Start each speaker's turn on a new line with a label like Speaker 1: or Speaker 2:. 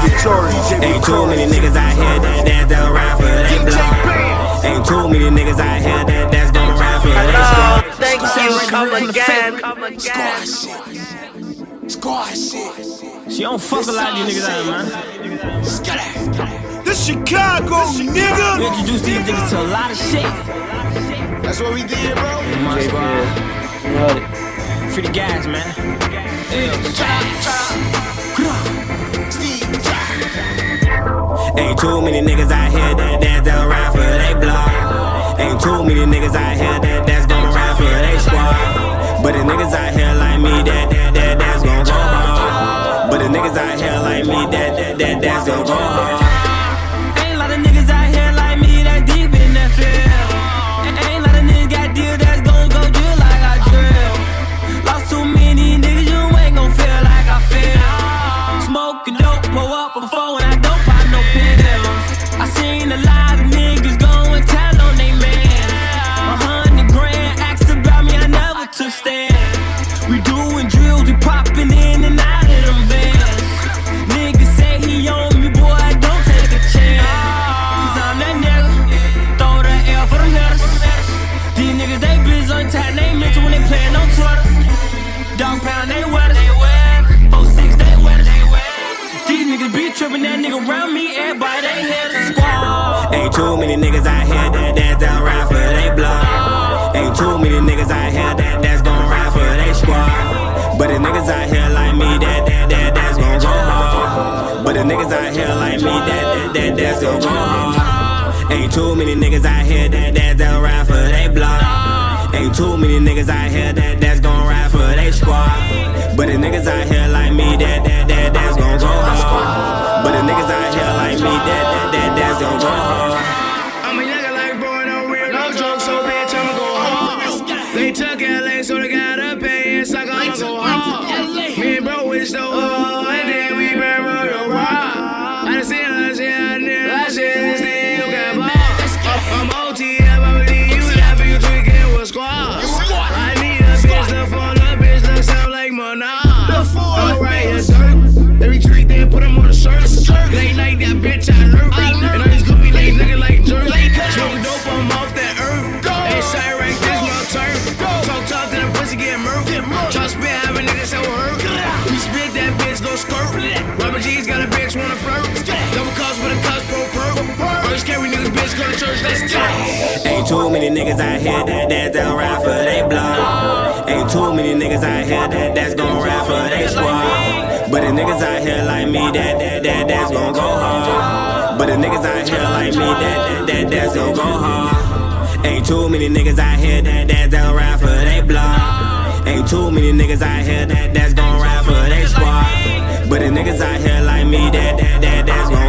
Speaker 1: Ain't too many niggas out here that rap for they block. Ain't too many niggas out here that's gon' rap for they squad.
Speaker 2: Thank you, come again.
Speaker 3: Squad shit.
Speaker 1: She don't fuck a lot of these niggas out, man.
Speaker 3: This Chicago, nigga.
Speaker 1: We introduced these niggas to a lot of shit.
Speaker 3: That's what we did, bro.
Speaker 1: My squad. Free the guys, man. Ain't too many niggas out here that rap for they block. Ain't too many niggas out here that's gon' rap for they squad. But the niggas out here like me that's gon' go hard. But the niggas out here like me that's gon' go hard. Ain't a lot of niggas out here like me that's deep in that field. Ain't a lot of niggas got deal that's gon' go drill like I drill. Lost too many niggas, you ain't gon' feel like I feel. Smoking dope, pull up before when I don't pop no pills. I seen a lot of niggas go and tell on they man. 100 grand asked about me, I never took stand. We doing drills, we popping in and out of them vans. Niggas say he on me, boy, don't take a chance. Cause I'm that nigga, throw the L for them hitters. These niggas, they bitch on tap, they mention when they playin' on Twitter. Dog pound, they wetters. 4-6, they wetters. These niggas be trippin', that nigga around me, everybody they hitters. Squad. Ain't too many niggas out here that rap for they block. Ain't too many niggas out here that's gon' rap for they squad. But the niggas out here like me that's gon' go hard. But the niggas out here like me that's gon' go hard. Ain't too many niggas out here that rap for they block. Ain't too many niggas out here that's gon' rap for they squad. But the niggas out here like me that's gon' go hard. But the niggas out here like me that's gon' go hard.
Speaker 3: I'm a nigga like boy, no real, no joke, so bitch, I'ma go hard. They took LA, so they gotta pay it, sucker, I'ma go hard. Me and bro, we stole and then we ran roll your rock. I done seen last year, I did last year, still got ball. I'm OTF, I believe you laughing, you tweaking with squad. I need a bitch to fall, a bitch that sound like Mana. I'm right here, sir. Every treat, then put him on the shirt. Late night, that bitch, I lurk. And all these goofy ladies looking like jerk. Smoking dope, I'm off that earth. Ain't side rank, this my turn. Talk tough, then the pussy get murked. Try to spit, have a nigga so hurt. We spit, that bitch go skirt. Rubber G's got a bitch wanna flirt. Double cuss with a cuss, pro perk. First carry niggas, bitch, go to church, let's go.
Speaker 1: Ain't too many niggas out here that rap for they block. Ain't too many niggas out here that's gon' rap for they squad. But the niggas out here like me that's gon' go hard. But the niggas out here like me that's gon' go hard. Ain't too many niggas out here that rap for they block. Ain't too many niggas out here that's gon' rap for they squad. But the niggas out here like me that's gon'